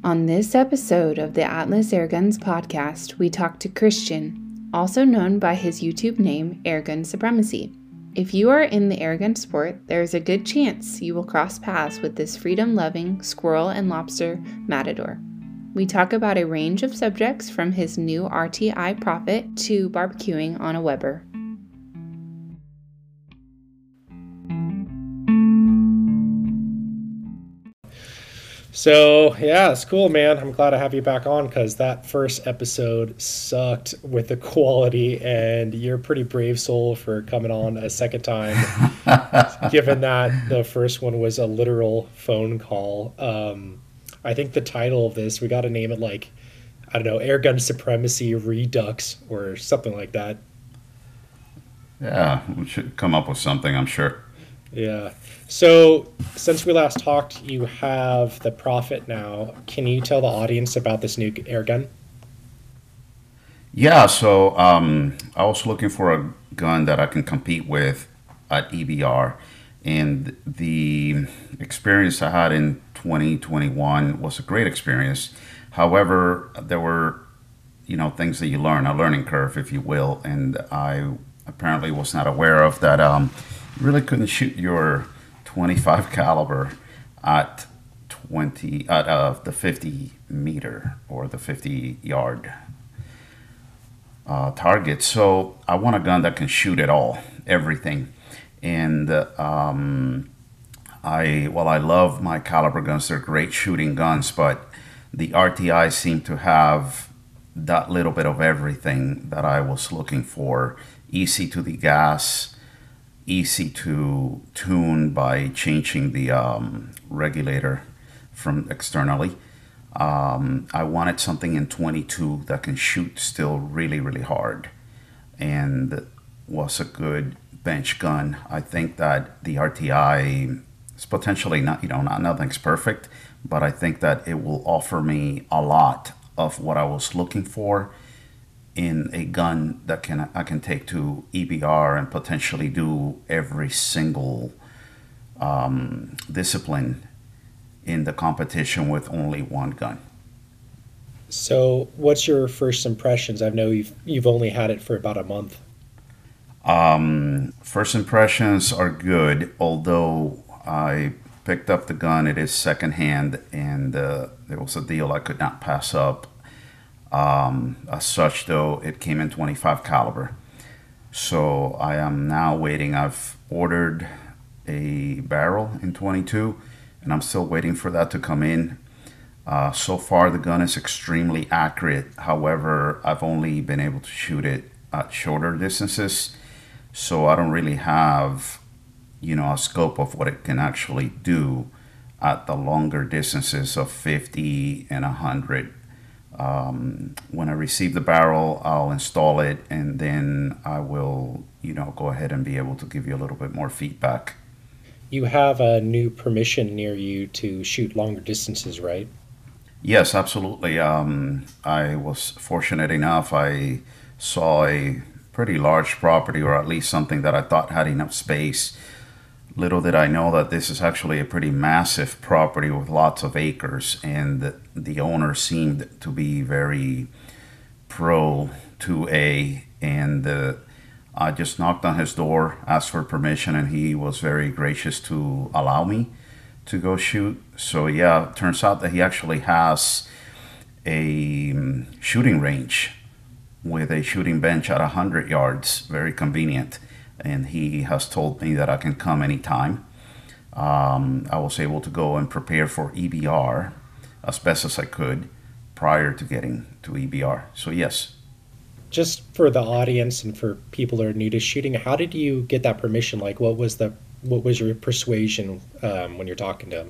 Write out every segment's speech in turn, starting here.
On this episode of the Atlas Airguns podcast, we talk to Christian, also known by his YouTube name, Airgun Supremacy. If you are in the airgun sport, there is a good chance you will cross paths with this freedom-loving squirrel and lobster matador. We talk about a range of subjects from his new RTI Prophet to barbecuing on a Weber. So, yeah, it's cool, man. I'm glad to have you back on because that first episode sucked with the quality, and you're a pretty brave soul for coming on a second time, given that the first one was a literal phone call. I think the title of this, we got to name it like, I don't know, Airgun Supremacy Redux or something like that. Yeah, we should come up with something, I'm sure. Yeah. So since we last talked, you have the Prophet now. Can you tell the audience about this new airgun? Yeah, so I was looking for a gun that I can compete with at EBR. And the experience I had in 2021 was a great experience. However, there were, things that you learn, a learning curve, if you will. And I apparently was not aware of that. You really couldn't shoot your 25 caliber at the 50 meter or the 50 yard target. So I want a gun that can shoot it all, everything. And I love my caliber guns. They're great shooting guns, but the RTI seem to have that little bit of everything that I was looking for. Easy to degas, easy to tune by changing the regulator from externally. I wanted something in 22 that can shoot still really, really hard and was a good bench gun. I think that the RTI is potentially not nothing's perfect, but I think that it will offer me a lot of what I was looking for in a gun that I can take to EBR and potentially do every single discipline in the competition with only one gun. So what's your first impressions? I know you've only had it for about a month. First impressions are good, although I picked up the gun. It is secondhand, and there was a deal I could not pass up. As such, though, it came in 25 caliber. So I am now waiting. I've ordered a barrel in 22, and I'm still waiting for that to come in. So far, the gun is extremely accurate. However, I've only been able to shoot it at shorter distances. So I don't really have, a scope of what it can actually do at the longer distances of 50 and 100. When I receive the barrel, I'll install it, and then I will, go ahead and be able to give you a little bit more feedback. You have a new permission near you to shoot longer distances, right? Yes, absolutely. I was fortunate enough. I saw a pretty large property, or at least something that I thought had enough space. Little did I know that this is actually a pretty massive property with lots of acres, and the owner seemed to be very pro 2A, and I just knocked on his door, asked for permission, and he was very gracious to allow me to go shoot. So yeah, it turns out that he actually has a shooting range with a shooting bench at 100 yards, very convenient. And he has told me that I can come anytime. I was able to go and prepare for EBR as best as I could prior to getting to EBR. So yes. Just for the audience and for people who are new to shooting, how did you get that permission? Like, what was your persuasion when you're talking to him?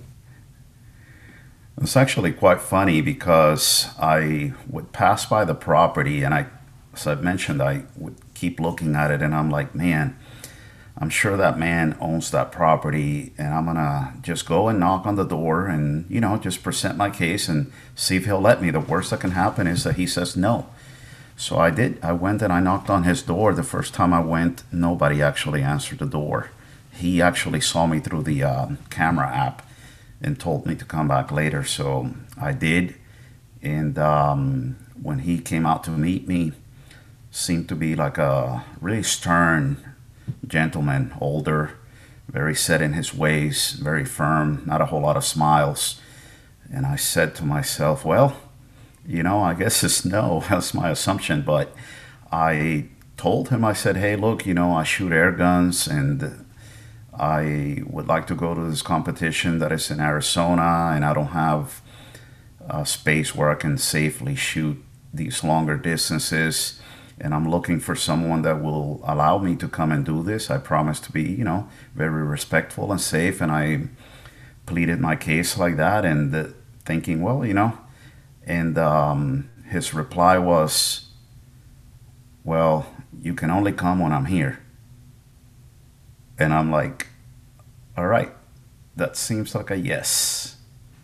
It's actually quite funny because I would pass by the property, and as I've mentioned, I would keep looking at it, and I'm like, man, I'm sure that man owns that property, and I'm gonna just go and knock on the door and just present my case and see if he'll let me. The worst that can happen is that he says no. So I did. I went and I knocked on his door. The first time I went, nobody actually answered the door. He actually saw me through the camera app and told me to come back later. So I did. And when he came out to meet me, seemed to be like a really stern gentleman, older, very set in his ways, very firm, not a whole lot of smiles. And I said to myself, well, I guess it's no. That's my assumption. But I told him, I said, hey, look, I shoot air guns and I would like to go to this competition that is in Arizona, and I don't have a space where I can safely shoot these longer distances. And I'm looking for someone that will allow me to come and do this. I promise to be, very respectful and safe. And I pleaded my case like that, and thinking, well, and his reply was, well, you can only come when I'm here. And I'm like, all right, that seems like a yes.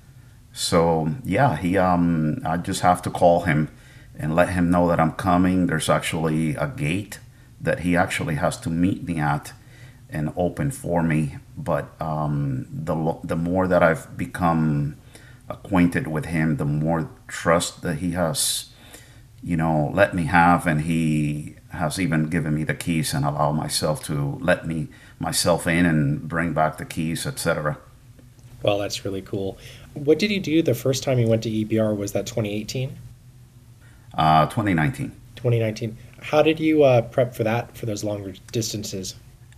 So yeah, I just have to call him and let him know that I'm coming. There's actually a gate that he actually has to meet me at and open for me. But the more that I've become acquainted with him, the more trust that he has, let me have, and he has even given me the keys and allow myself to let myself in and bring back the keys, etc. Well, that's really cool. What did you do the first time you went to EBR? Was that 2018? 2019. 2019. How did you prep for that, for those longer distances?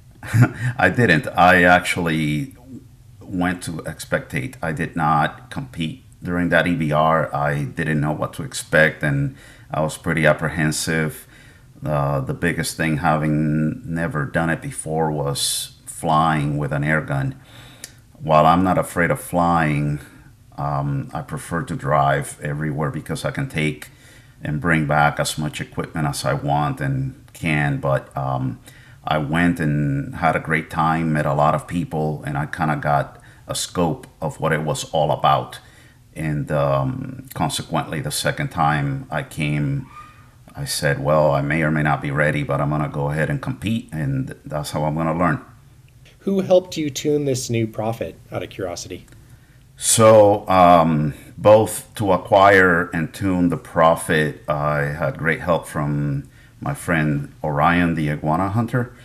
I didn't. I actually went to expectate. I did not compete during that EBR. I didn't know what to expect, and I was pretty apprehensive. The biggest thing, having never done it before, was flying with an air gun. While I'm not afraid of flying, I prefer to drive everywhere because I can take and bring back as much equipment as I want and can. But I went and had a great time, met a lot of people, and I kind of got a scope of what it was all about. And consequently, the second time I came, I said, well, I may or may not be ready, but I'm going to go ahead and compete, and that's how I'm going to learn. Who helped you tune this new Prophet, out of curiosity? So both to acquire and tune the Prophet, I had great help from my friend Orion, the iguana hunter,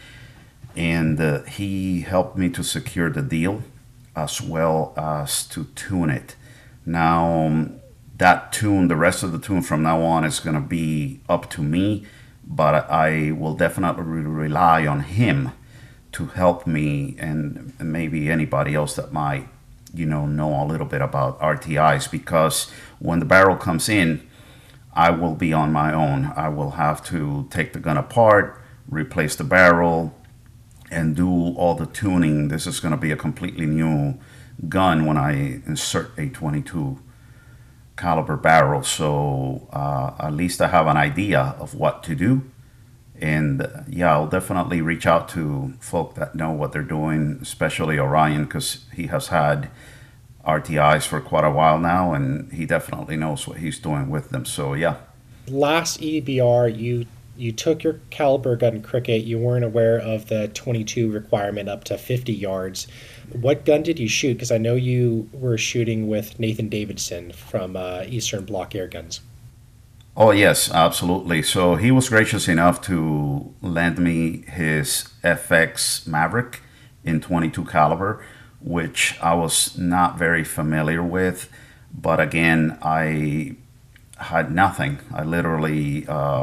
and he helped me to secure the deal as well as to tune it. Now, that tune, the rest of the tune from now on, is going to be up to me, but I will definitely rely on him to help me, and maybe anybody else that might, know a little bit about RTIs, because when the barrel comes in, I will be on my own. I will have to take the gun apart, replace the barrel, and do all the tuning. This is going to be a completely new gun when I insert a 22 caliber barrel. So at least I have an idea of what to do. And yeah, I'll definitely reach out to folk that know what they're doing, especially Orion, because he has had RTIs for quite a while now, and he definitely knows what he's doing with them. So yeah. Last EBR, you took your caliber gun Cricket. You weren't aware of the 22 requirement up to 50 yards. What gun did you shoot? Because I know you were shooting with Nathan Davidson from Eastern Bloc Air Guns. Oh, yes, absolutely. So he was gracious enough to lend me his FX Maverick in 22 caliber, which I was not very familiar with. But again, I had nothing. I literally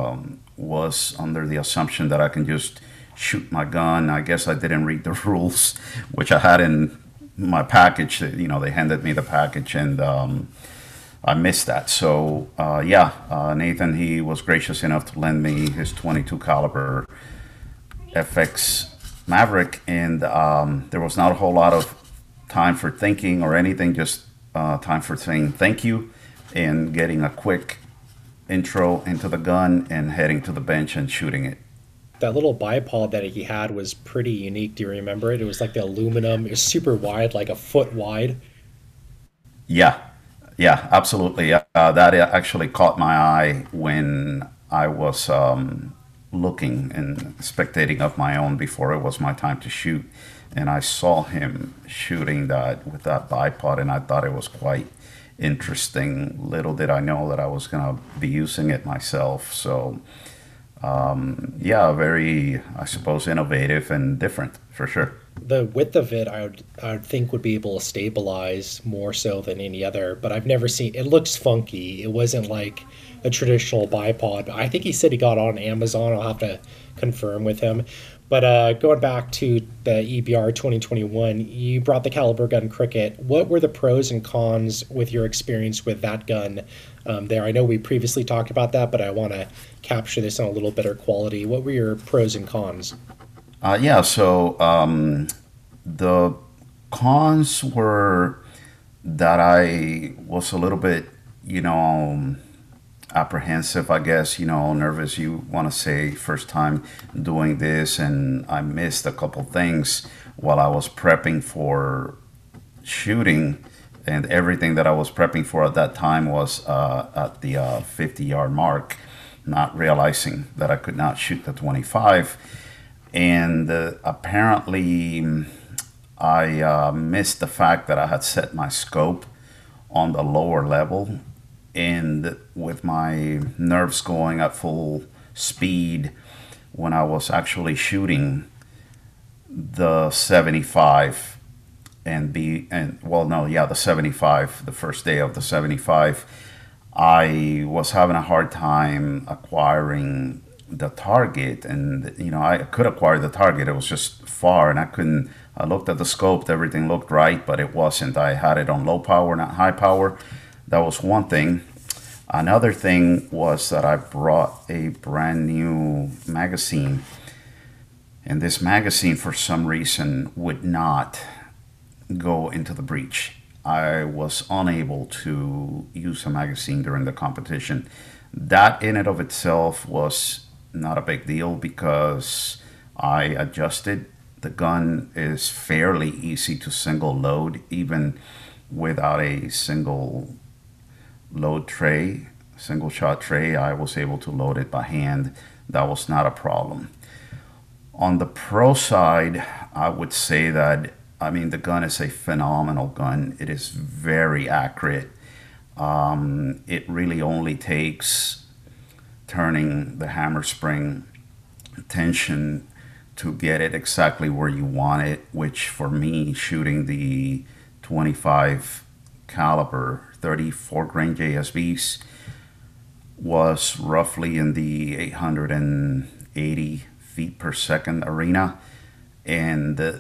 was under the assumption that I can just shoot my gun. I guess I didn't read the rules, which I had in my package. They handed me the package, and I missed that. So Nathan, he was gracious enough to lend me his 22 caliber FX Maverick, and there was not a whole lot of time for thinking or anything, just time for saying thank you and getting a quick intro into the gun and heading to the bench and shooting it. That little bipod that he had was pretty unique. Do you remember it? It was like the aluminum. It was super wide, like a foot wide. Yeah, absolutely. That actually caught my eye when I was looking and spectating of my own before it was my time to shoot. And I saw him shooting that with that bipod, and I thought it was quite interesting. Little did I know that I was going to be using it myself. So, yeah, very, I suppose, innovative and different for sure. The width of it, I would think would be able to stabilize more so than any other, but I've never seen it. Looks funky. It wasn't like a traditional bipod. I think he said he got it on Amazon. I'll have to confirm with him. But going back to the EBR 2021, you brought the Caliber Gun Cricket. What were the pros and cons with your experience with that gun there? I know we previously talked about that, but I want to capture this in a little better quality. What were your pros and cons? Yeah, so the cons were that I was a little bit, apprehensive, I guess, nervous, you want to say, first time doing this, and I missed a couple things while I was prepping for shooting, and everything that I was prepping for at that time was at the 50-yard mark, not realizing that I could not shoot the 25. And apparently I missed the fact that I had set my scope on the lower level, and with my nerves going at full speed when I was actually shooting the 75 the 75, the first day of the 75, I was having a hard time acquiring the target, and I could acquire the target. It was just far, and I looked at the scope, everything looked right, but it wasn't. I had it on low power, not high power. That was one thing. Another thing was that I brought a brand new magazine, and this magazine for some reason would not go into the breech. I was unable to use a magazine during the competition. That in and of itself was not a big deal because I adjusted. The gun is fairly easy to single load, even without a single load tray, single shot tray. I was able to load it by hand. That was not a problem. On the pro side, I would say that, the gun is a phenomenal gun. It is very accurate. It really only takes turning the hammer spring tension to get it exactly where you want it, which for me, shooting the 25 caliber 34 grain JSBs was roughly in the 880 feet per second arena. And the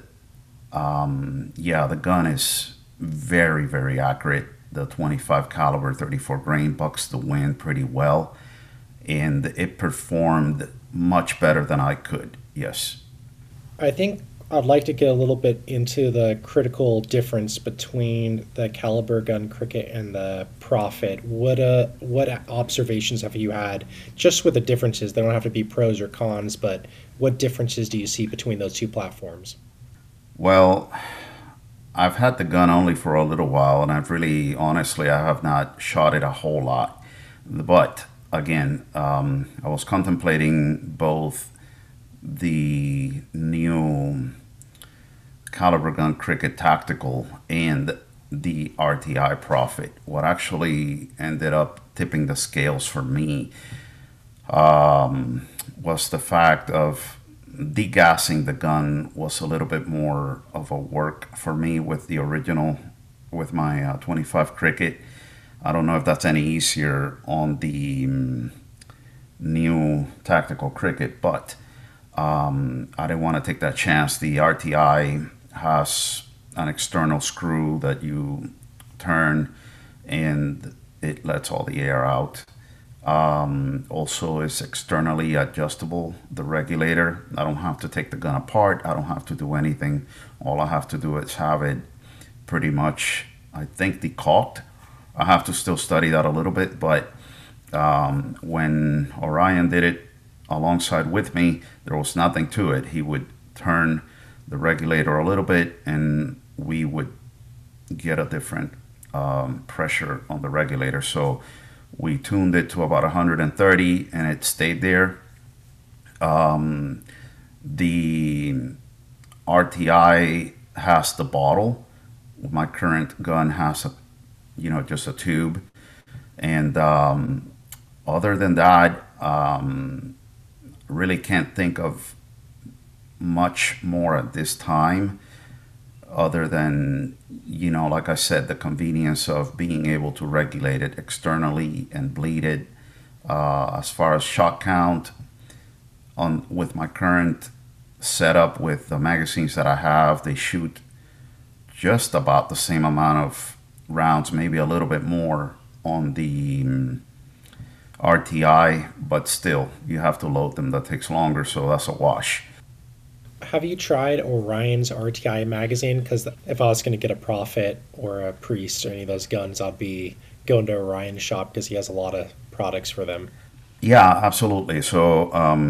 gun is very, very accurate. The 25 caliber 34 grain bucks the wind pretty well, and it performed much better than I could. Yes. I think I'd like to get a little bit into the critical difference between the Caliber Gun Cricket and the Prophet. What observations have you had just with the differences? They don't have to be pros or cons, but what differences do you see between those two platforms? Well, I've had the gun only for a little while, and honestly, I have not shot it a whole lot. But again, I was contemplating both the new Caliber Gun Cricket Tactical and the RTI Prophet. What actually ended up tipping the scales for me was the fact of degassing the gun was a little bit more of a work for me with the original, with my 25 Cricket. I don't know if that's any easier on the new Tactical Cricket, but I didn't want to take that chance. The RTI has an external screw that you turn and it lets all the air out. Also is externally adjustable, the regulator. I don't have to take the gun apart. I don't have to do anything. All I have to do is have it pretty much, I think, decaulked. I have to still study that a little bit, but when Orion did it alongside with me, there was nothing to it. He would turn the regulator a little bit and we would get a different pressure on the regulator. So we tuned it to about 130 and it stayed there. The RTI has the bottle. My current gun has just a tube. And other than that, really can't think of much more at this time, other than, like I said, the convenience of being able to regulate it externally and bleed it. As far as shot count, on with my current setup with the magazines that I have, they shoot just about the same amount of rounds, maybe a little bit more on the RTI, but still, you have to load them. That takes longer, so that's a wash. Have you tried Orion's RTI magazine? Because if I was going to get a Prophet or a Priest or any of those guns, I'd be going to Orion's shop because he has a lot of products for them. Yeah, absolutely. So,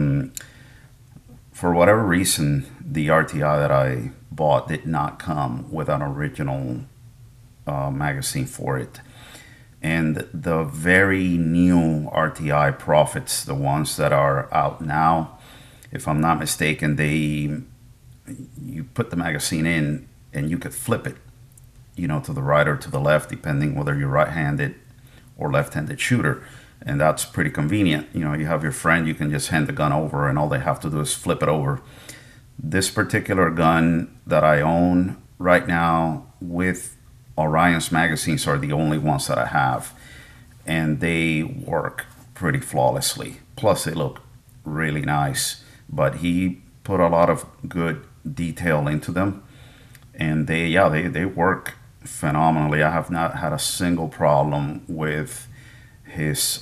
for whatever reason, the RTI that I bought did not come with an original magazine for it. And the very new RTI Profits, the ones that are out now, if I'm not mistaken, you put the magazine in and you could flip it, to the right or to the left, depending whether you're right-handed or left-handed shooter. And that's pretty convenient. You have your friend, you can just hand the gun over and all they have to do is flip it over. This particular gun that I own right now with Orion's magazines are the only ones that I have. And they work pretty flawlessly. Plus they look really nice. But he put a lot of good detail into them. And they work phenomenally. I have not had a single problem with his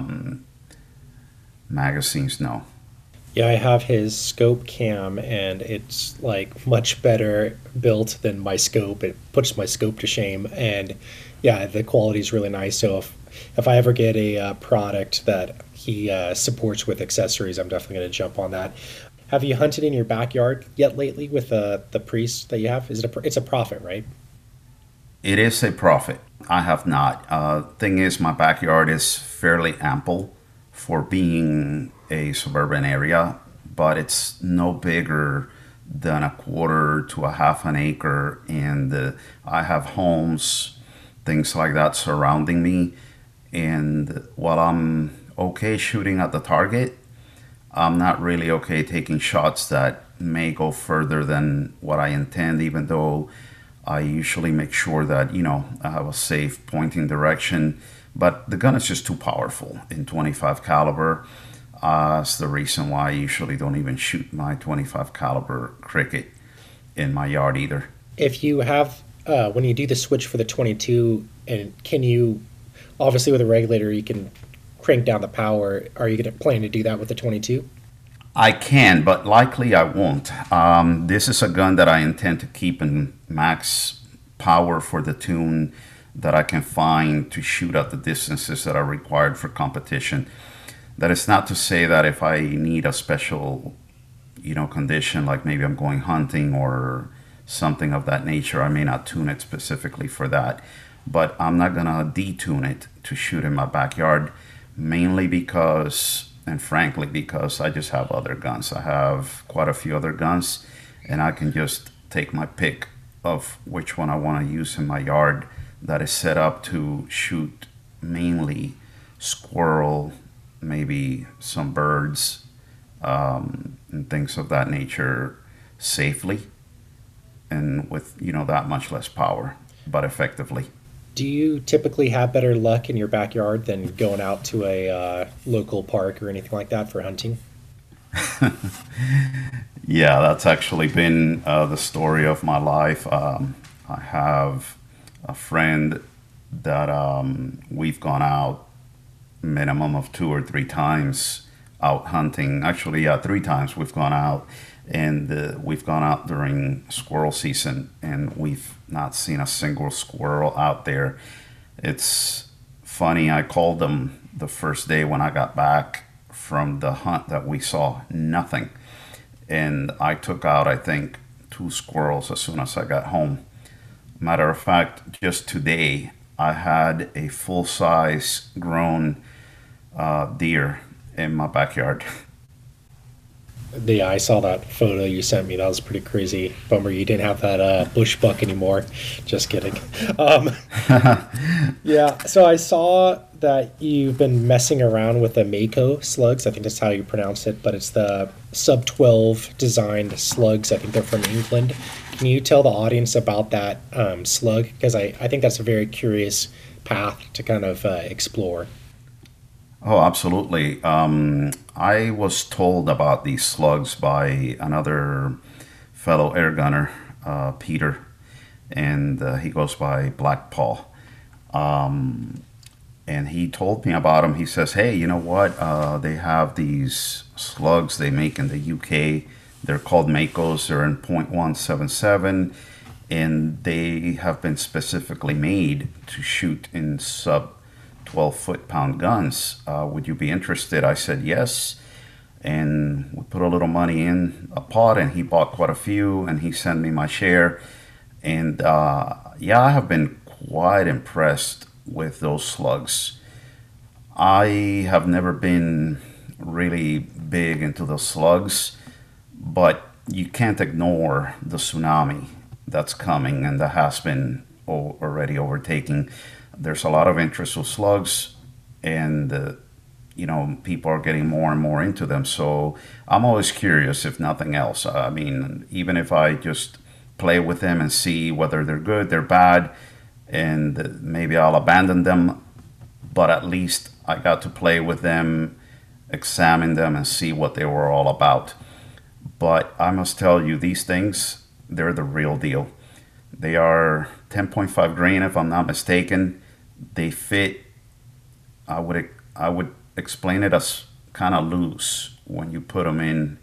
magazines, no. Yeah, I have his scope cam, and it's like much better built than my scope. It puts my scope to shame, and yeah, the quality is really nice. So if I ever get a product that he supports with accessories, I'm definitely going to jump on that. Have you hunted in your backyard yet lately with the Priest that you have? It's a Prophet, right? It is a Prophet. I have not. Thing is, my backyard is fairly ample for being a suburban area, but it's no bigger than a quarter to a half an acre. And I have homes, things like that surrounding me. And while I'm okay shooting at the target, I'm not really okay taking shots that may go further than what I intend, even though I usually make sure that, I have a safe pointing direction. But the gun is just too powerful in 25 caliber. That's the reason why I usually don't even shoot my 25 caliber cricket in my yard either. If you have, when you do the switch for the 22, and can you, obviously with a regulator, you can crank down the power. Are you going to plan to do that with the 22? I can, but likely I won't. This is a gun that I intend to keep in max power for the tune that I can find to shoot at the distances that are required for competition. That is not to say that if I need a special, condition, like maybe I'm going hunting or something of that nature, I may not tune it specifically for that. But I'm not going to detune it to shoot in my backyard, mainly because, and frankly, because I just have other guns. I have quite a few other guns, and I can just take my pick of which one I want to use in my yard that is set up to shoot mainly squirrel, maybe some birds, and things of that nature safely and with, that much less power, but effectively. Do you typically have better luck in your backyard than going out to a local park or anything like that for hunting? Yeah, that's actually been the story of my life. I have a friend that we've gone out minimum of 2 or 3 times out hunting. Actually, yeah, 3 times we've gone out, and we've gone out during squirrel season, and we've not seen a single squirrel out there. It's funny, I called them the first day when I got back from the hunt that we saw nothing. And I took out, I think, 2 squirrels as soon as I got home. Matter of fact, just today, I had a full-size grown deer in my backyard. Yeah, I saw that photo you sent me. That was pretty crazy. Bummer you didn't have that bush buck anymore. Just kidding. Um, yeah, so I saw that you've been messing around with the Mako slugs. I think that's how you pronounce it, but it's the sub 12 designed slugs. I think they're from England. Can you tell the audience about that slug? Because I think that's a very curious path to kind of explore. Oh, absolutely. I was told about these slugs by another fellow air gunner, Peter, and he goes by Black Paul. And he told me about them. He says, "Hey, you know what? They have these slugs they make in the UK. They're called Makos. They're in .177, and they have been specifically made to shoot in sub 12 foot-pound guns. Would you be interested?" I said yes, and we put a little money in a pot, and he bought quite a few, and he sent me my share. And yeah, I have been quite impressed with those slugs. I have never been really big into the slugs, but you can't ignore the tsunami that's coming and that has been already overtaking. There's a lot of interest with slugs, and people are getting more and more into them. So I'm always curious, if nothing else. I mean, even if I just play with them and see whether they're good, they're bad, and maybe I'll abandon them, but at least I got to play with them, examine them, and see what they were all about. But I must tell you, these things, they're the real deal. They are 10.5 grain, if I'm not mistaken. They fit. I would explain it as kind of loose when you put them in.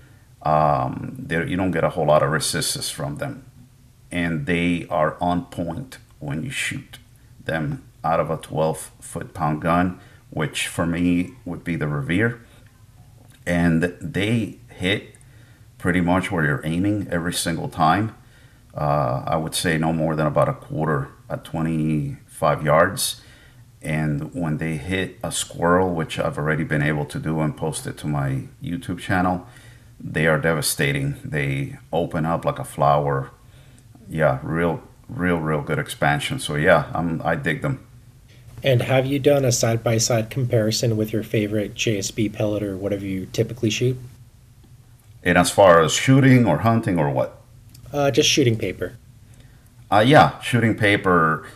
You don't get a whole lot of resistance from them, and they are on point when you shoot them out of a 12 foot-pound gun, which for me would be the Revere, and they hit pretty much where you're aiming every single time. I would say no more than about a quarter at 25 yards. And when they hit a squirrel, which I've already been able to do and post it to my YouTube channel, they are devastating. They open up like a flower. Yeah, real good expansion. So yeah, I dig them. And have you done a side-by-side comparison with your favorite JSB pellet or whatever you typically shoot? And as far as shooting or hunting or what? Just shooting paper. Yeah, shooting paper,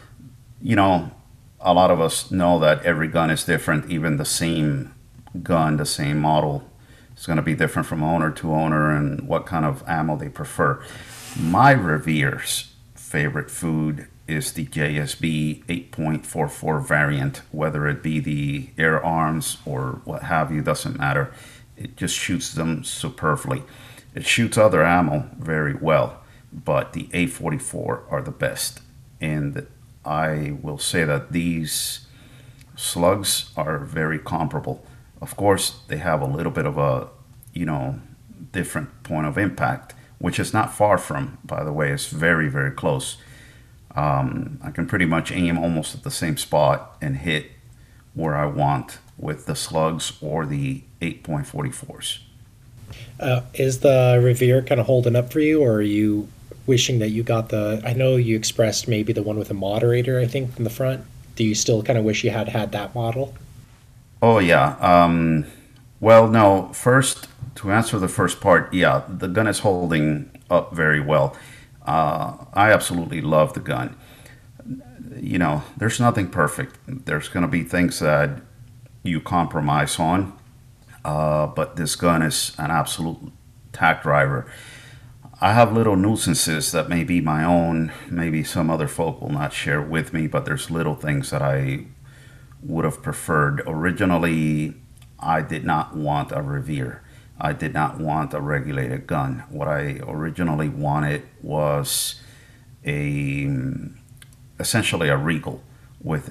a lot of us know that every gun is different. Even the same gun, the same model, is going to be different from owner to owner and what kind of ammo they prefer. My Revere's favorite food is the JSB 8.44 variant, whether it be the Air Arms or what have you, doesn't matter. It just shoots them superbly. It shoots other ammo very well, but the 844 are the best. And I will say that these slugs are very comparable. Of course, they have a little bit of a, different point of impact, which is not far from, by the way, it's very, very close. I can pretty much aim almost at the same spot and hit where I want with the slugs or the 8.44s. Is the Revere kind of holding up for you, or are you wishing that you got I know you expressed maybe the one with a moderator, I think, in the front. Do you still kind of wish you had had that model? Oh, yeah. Well, no, first, to answer the first part, yeah, the gun is holding up very well. I absolutely love the gun. There's nothing perfect. There's going to be things that you compromise on, but this gun is an absolute tack driver. I have little nuisances that may be my own, maybe some other folk will not share with me, but there's little things that I would have preferred. Originally, I did not want a Revere. I did not want a regulated gun. What I originally wanted was essentially a Regal with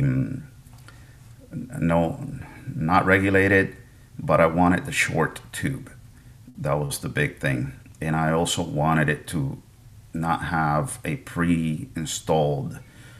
no, not regulated, but I wanted the short tube. That was the big thing. And I also wanted it to not have a pre-installed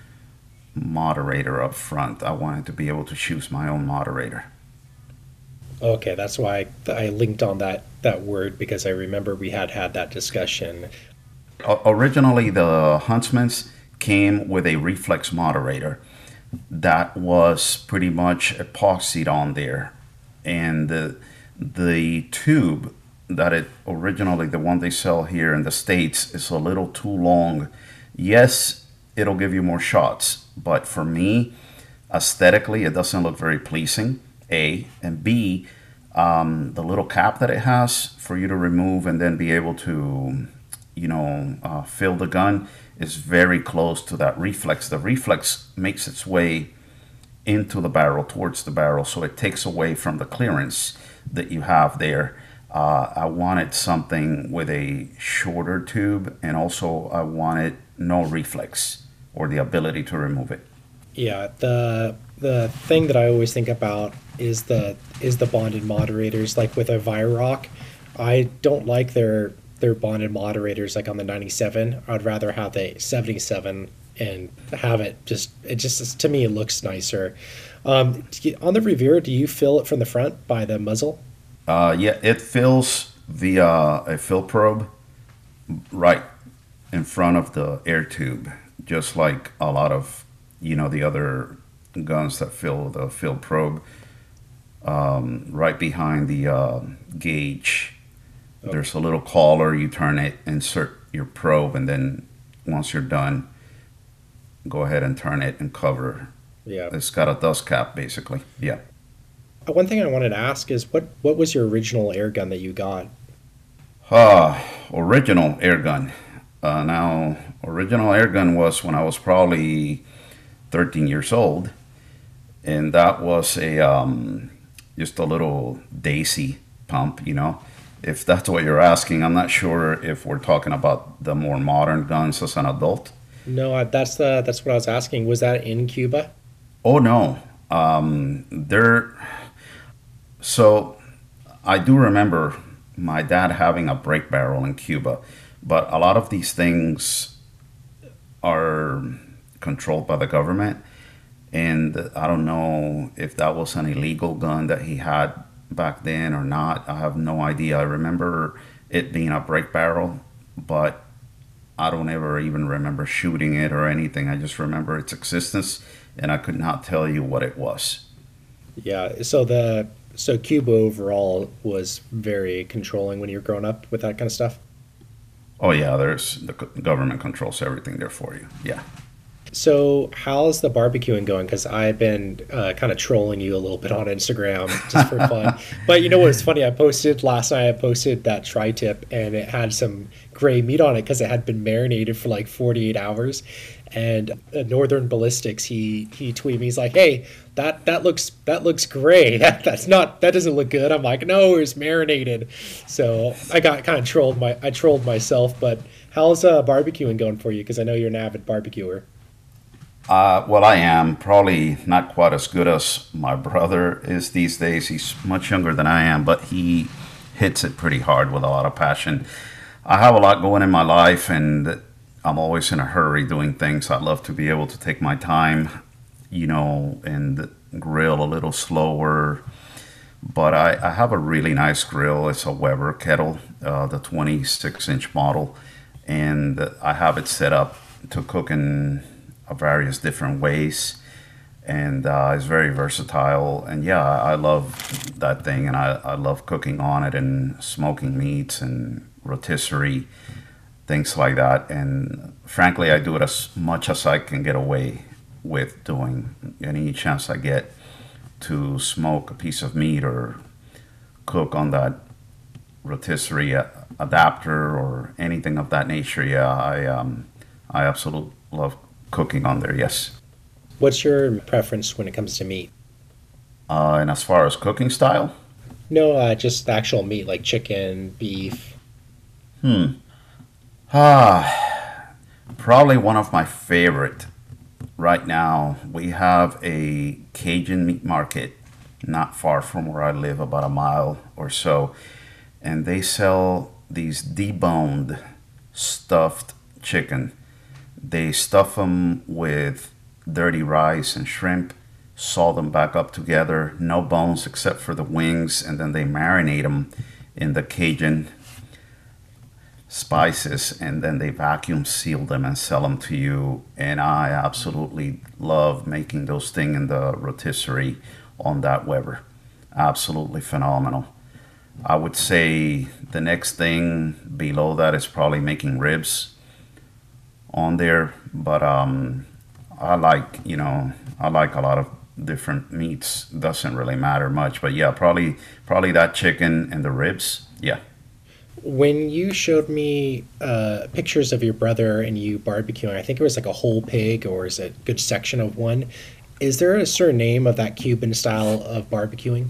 moderator up front. I wanted to be able to choose my own moderator. Okay, that's why I linked on that word because I remember we had that discussion. Originally, the Huntsman's came with a reflex moderator that was pretty much epoxied on there, and the tube that it originally, the one they sell here in the States, is a little too long. Yes, it'll give you more shots, but for me, aesthetically, it doesn't look very pleasing. A and B, the little cap that it has for you to remove and then be able to, fill the gun is very close to that reflex. The reflex makes its way into the barrel, towards the barrel, so it takes away from the clearance that you have there. I wanted something with a shorter tube, and also I wanted no reflex or the ability to remove it. Yeah, the thing that I always think about is the bonded moderators. Like with a Viroc, I don't like their bonded moderators like on the 97. I'd rather have the 77 and have it just to me it looks nicer. On the Revere, do you fill it from the front by the muzzle? Yeah, it fills via a fill probe right in front of the air tube, just like a lot of the other guns that fill the fill probe, right behind the gauge. Okay. There's a little collar. You turn it, insert your probe, and then once you're done, go ahead and turn it and cover. Yeah. It's got a dust cap, basically. Yeah. One thing I wanted to ask is what was your original air gun that you got? Original air gun. Now, original air gun was when I was probably 13 years old, and that was just a little Daisy pump. If that's what you're asking. I'm not sure if we're talking about the more modern guns as an adult. No, that's what I was asking. Was that in Cuba? Oh no, there. So I do remember my dad having a break barrel in Cuba, but a lot of these things are controlled by the government, and I don't know if that was an illegal gun that he had back then or not. I have no idea. I remember it being a break barrel, but I don't ever even remember shooting it or anything. I just remember its existence, and I could not tell you what it was. Yeah. So Cuba overall was very controlling when you were growing up with that kind of stuff. Oh yeah, there's the government controls everything there for you. Yeah. So how's the barbecuing going? Because I've been kind of trolling you a little bit on Instagram just for fun. But you know what's funny? Last night I posted that tri-tip and it had some gray meat on it because it had been marinated for like 48 hours. And Northern Ballistics, he tweeted me. He's like, "Hey, that looks gray. That doesn't look good." I'm like, "No, it's marinated." So I got kind of trolled myself. But how's barbecuing going for you? Because I know you're an avid barbecuer. Well, I am probably not quite as good as my brother is these days. He's much younger than I am, but he hits it pretty hard with a lot of passion. I have a lot going in my life, and I'm always in a hurry doing things. I love to be able to take my time, and grill a little slower. But I have a really nice grill. It's a Weber kettle, the 26-inch model, and I have it set up to cook in various different ways, and it's very versatile. And yeah, I love that thing, and I love cooking on it and smoking meats and rotisserie, things like that. And frankly, I do it as much as I can get away with doing. Any chance I get to smoke a piece of meat or cook on that rotisserie adapter or anything of that nature, yeah, I absolutely love cooking on there. Yes. What's your preference when it comes to meat? And as far as cooking style, No, just the actual meat, like chicken, beef. probably one of my favorite right now. We have a Cajun meat market not far from where I live, about a mile or so, and they sell these deboned stuffed chicken. They stuff them with dirty rice and shrimp, saw them back up together, no bones except for the wings, and then they marinate them in the Cajun spices, and then they vacuum seal them and sell them to you. And I absolutely love making those things in the rotisserie on that Weber. Absolutely phenomenal. I would say the next thing below that is probably making ribs on there, but I like a lot of different meats. Doesn't really matter much, but yeah, probably that chicken and the ribs. Yeah. When you showed me pictures of your brother and you barbecuing, I think it was like a whole pig or is it a good section of one. Is there a certain name of that Cuban style of barbecuing?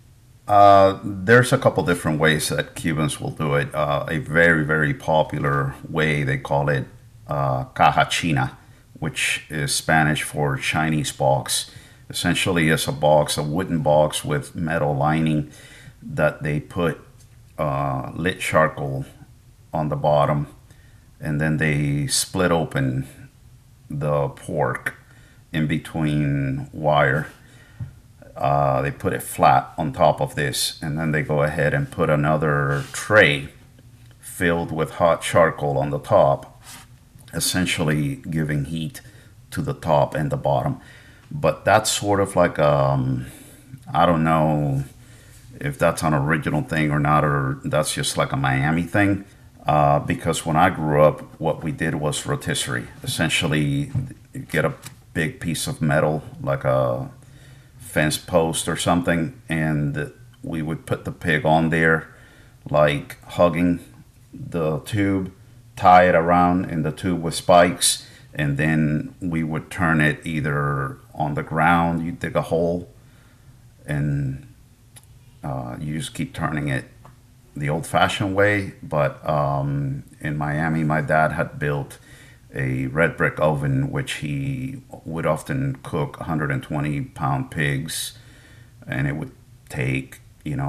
There's a couple different ways that Cubans will do it. A very, very popular way, they call it caja china, which is Spanish for Chinese box. Essentially, it's a wooden box with metal lining that they put lit charcoal on the bottom, and then they split open the pork in between wire. They put it flat on top of this, and then they go ahead and put another tray filled with hot charcoal on the top, essentially giving heat to the top and the bottom. But that's sort of like I don't know if that's an original thing or not, or that's just like a Miami thing. Because when I grew up, what we did was rotisserie. Essentially, you get a big piece of metal, like a fence post or something, and we would put the pig on there, like hugging the tube, tie it around in the tube with spikes, and then we would turn it either on the ground, you dig a hole, and you just keep turning it the old-fashioned way. But in Miami, my dad had built a red brick oven, which he would often cook 120-pound pigs, and it would take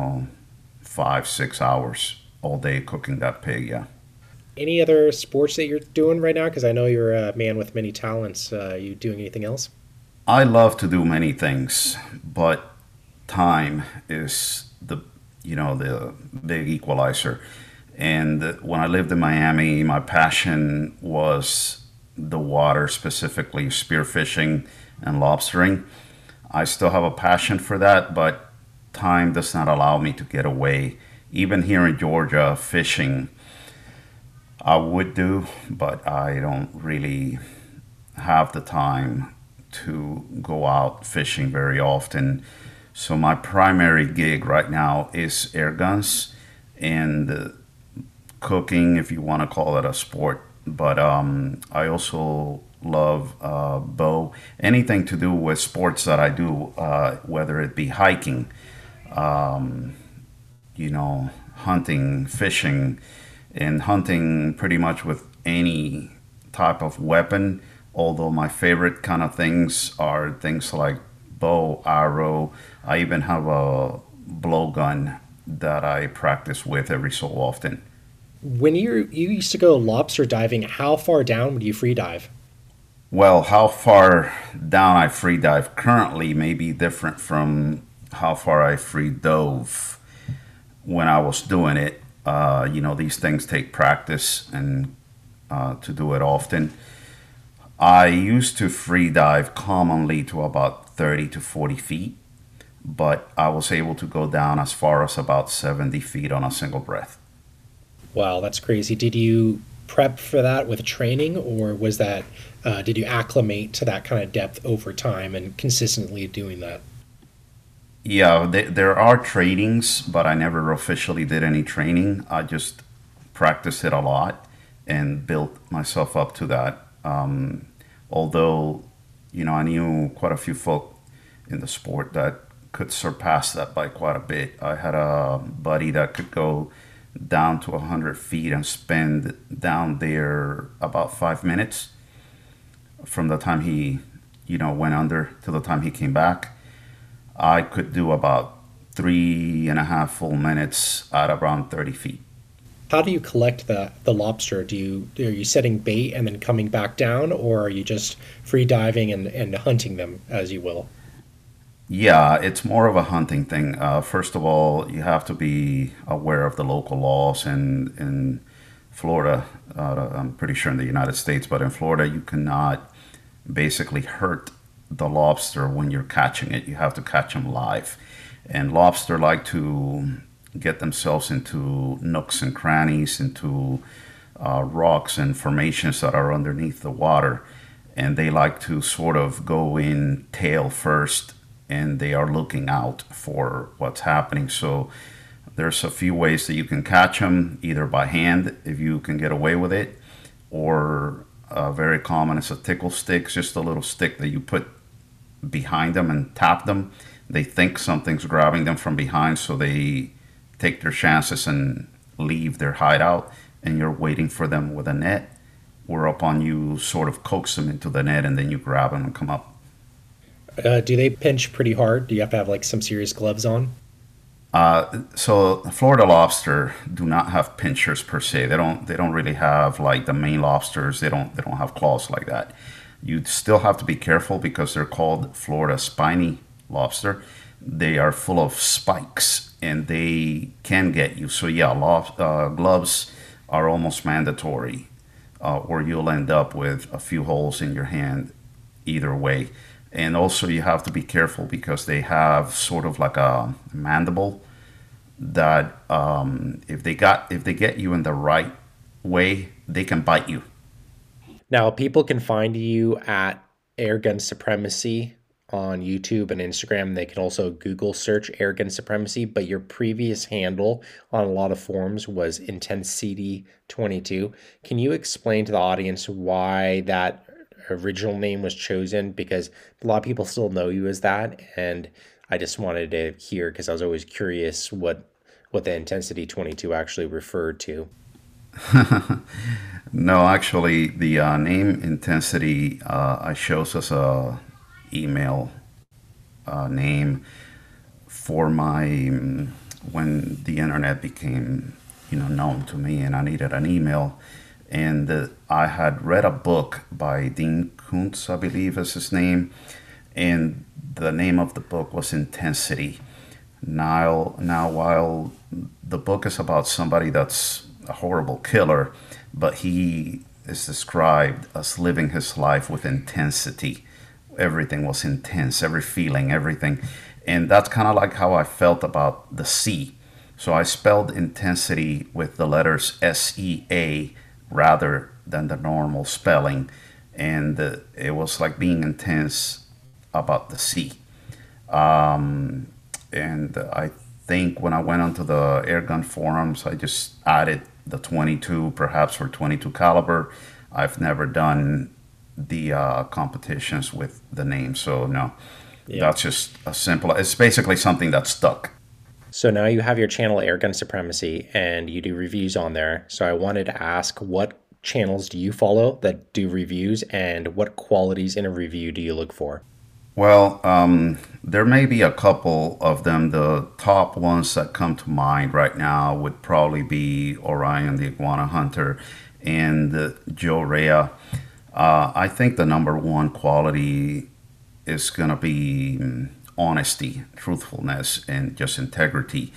5-6 hours all day cooking that pig. Yeah. Any other sports that you're doing right now? Because I know you're a man with many talents. You doing anything else? I love to do many things, but time is the big equalizer. And when I lived in Miami, my passion was the water, specifically spearfishing and lobstering. I still have a passion for that, but time does not allow me to get away. Even here in Georgia, fishing I would do, but I don't really have the time to go out fishing very often. So my primary gig right now is air guns and cooking, if you want to call it a sport. But I also love bow. Anything to do with sports that I do, whether it be hiking, hunting, fishing, and hunting pretty much with any type of weapon. Although my favorite kind of things are things like bow, arrow. I even have a blowgun that I practice with every so often. When you used to go lobster diving, how far down would you free dive? Well, how far down I free dive currently may be different from how far I free dove when I was doing it. These things take practice and to do it often. I used to free dive commonly to about 30 to 40 feet, but I was able to go down as far as about 70 feet on a single breath. Wow, that's crazy. Did you prep for that with training, or was that did you acclimate to that kind of depth over time and consistently doing that? Yeah, there are trainings, but I never officially did any training. I just practiced it a lot and built myself up to that. Although, I knew quite a few folk in the sport that could surpass that by quite a bit. I had a buddy that could go down to 100 feet and spend down there about 5 minutes from the time he, went under to the time he came back. I could do about 3.5 full minutes at around 30 feet. How do you collect the lobster? Are you setting bait and then coming back down, or are you just free diving and hunting them as you will? Yeah, it's more of a hunting thing. First of all, you have to be aware of the local laws. And in Florida, I'm pretty sure in the United States, but in Florida, you cannot basically hurt the lobster when you're catching it. You have to catch them live. And lobster like to get themselves into nooks and crannies, into rocks and formations that are underneath the water. And they like to sort of go in tail first, and they are looking out for what's happening. So there's a few ways that you can catch them, either by hand if you can get away with it, or very common is a tickle stick. It's just a little stick that you put behind them and tap them. They think something's grabbing them from behind, so they take their chances and leave their hideout, and you're waiting for them with a net. Whereupon you sort of coax them into the net, and then you grab them and come up. Do they pinch pretty hard? Do you have to have like some serious gloves on? So Florida lobster do not have pinchers per se. They don't really have like the Maine lobsters. They don't have claws like that. You still have to be careful because they're called Florida spiny lobster. They are full of spikes and they can get you. So yeah, gloves are almost mandatory, or you'll end up with a few holes in your hand either way. And also you have to be careful because they have sort of like a mandible that if they get you in the right way, they can bite you. Now, people can find you at Airgun Supremacy on YouTube and Instagram. They can also Google search Airgun Supremacy, but your previous handle on a lot of forums was Intensity22. Can you explain to the audience why that original name was chosen? Because a lot of people still know you as that, and I just wanted to hear, because I was always curious what the Intensity 22 actually referred to. No, actually, the name Intensity I chose as a email name for my when the internet became known to me, and I needed an email. And I had read a book by Dean Koontz, I believe is his name, and the name of the book was Intensity. Now, while the book is about somebody that's a horrible killer, but he is described as living his life with intensity. Everything was intense, every feeling, everything. And that's kind of like how I felt about the sea. So I spelled intensity with the letters SEA rather than the normal spelling. And it was like being intense about the sea. And I think when I went onto the airgun forums, I just added the 22, perhaps for 22 caliber. I've never done the competitions with the name, so no. Yeah. That's just a simple. It's basically something that stuck. So now you have your channel Airgun Supremacy, and you do reviews on there. So I wanted to ask, what channels do you follow that do reviews, and what qualities in a review do you look for? Well, there may be a couple of them. The top ones that come to mind right now would probably be Orion the Iguana Hunter and Joe Rea. I think the number one quality is going to be honesty, truthfulness, and just integrity.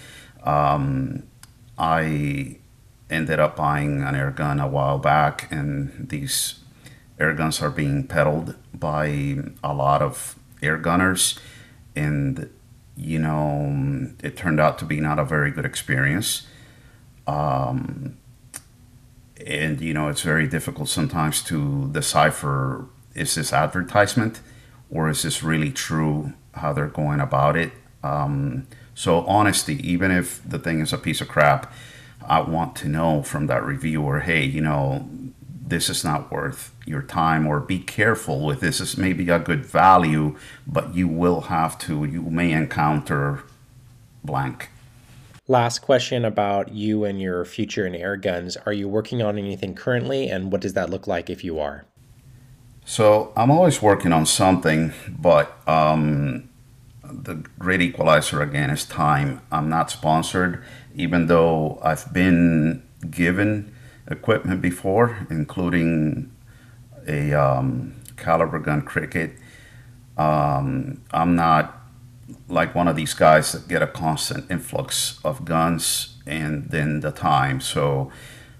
I ended up buying an air gun a while back, and these air guns are being peddled by a lot of air gunners, and it turned out to be not a very good experience. And it's very difficult sometimes to decipher, is this advertisement or is this really true how they're going about it? So honesty, even if the thing is a piece of crap, I want to know from that reviewer, hey, this is not worth your time, or be careful with this. This may be a good value, but you may encounter blank. Last question about you and your future in air guns. Are you working on anything currently, and what does that look like if you are? So I'm always working on something, but the great equalizer again is time. I'm not sponsored, even though I've been given equipment before, including a caliber gun cricket. I'm not like one of these guys that get a constant influx of guns and then the time. So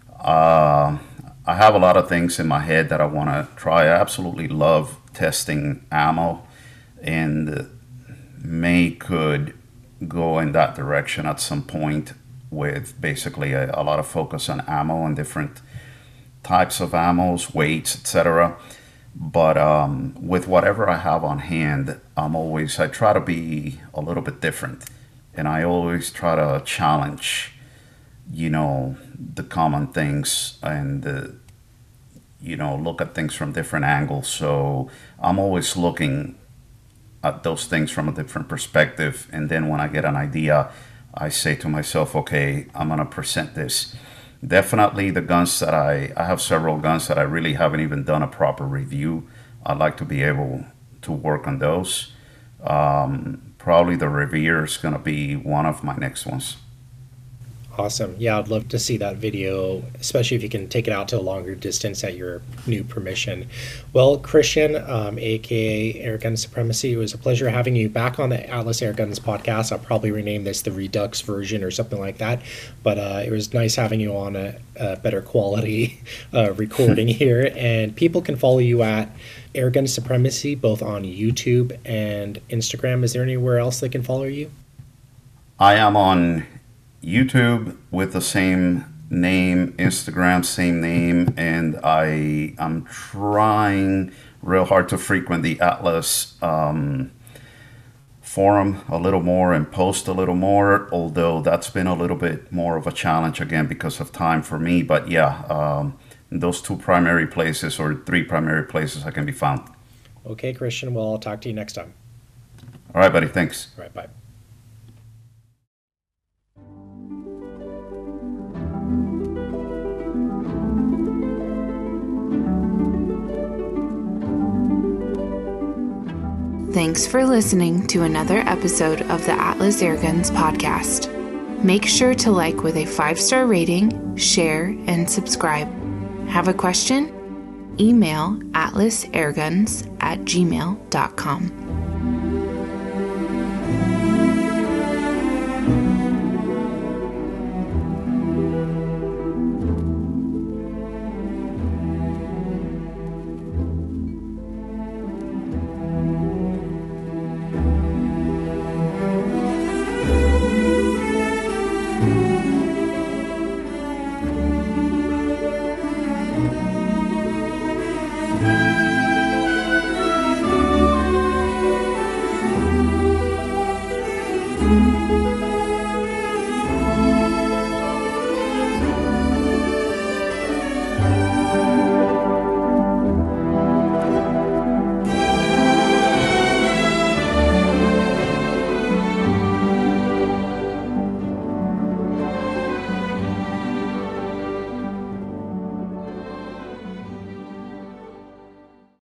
I have a lot of things in my head that I want to try. I absolutely love testing ammo, and could go in that direction at some point with basically a lot of focus on ammo and different types of ammos, weights, etc. But with whatever I have on hand, I try to be a little bit different, and I always try to challenge, the common things, and look at things from different angles. So I'm always looking at those things from a different perspective, and then when I get an idea, I say to myself, okay, I'm gonna present this. Definitely the guns that I have several guns that I really haven't even done a proper review. I'd like to be able to work on those. Probably the Revere is going to be one of my next ones. Awesome. Yeah, I'd love to see that video, especially if you can take it out to a longer distance at your new permission. Well, Christian, aka Airgun Supremacy, it was a pleasure having you back on the Atlas Airguns podcast. I'll probably rename this the Redux version or something like that. But it was nice having you on a better quality recording here. And people can follow you at Airgun Supremacy, both on YouTube and Instagram. Is there anywhere else they can follow you? I am on YouTube with the same name, Instagram, same name, and I'm trying real hard to frequent the Atlas forum a little more and post a little more, although that's been a little bit more of a challenge again because of time for me. But yeah, those two primary places or three primary places I can be found. Okay, Christian. Well, I'll talk to you next time. All right, buddy. Thanks. All right, bye. Thanks for listening to another episode of the Atlas Airguns podcast. Make sure to like with a 5-star rating, share, and subscribe. Have a question? Email atlasairguns@gmail.com. Thank you.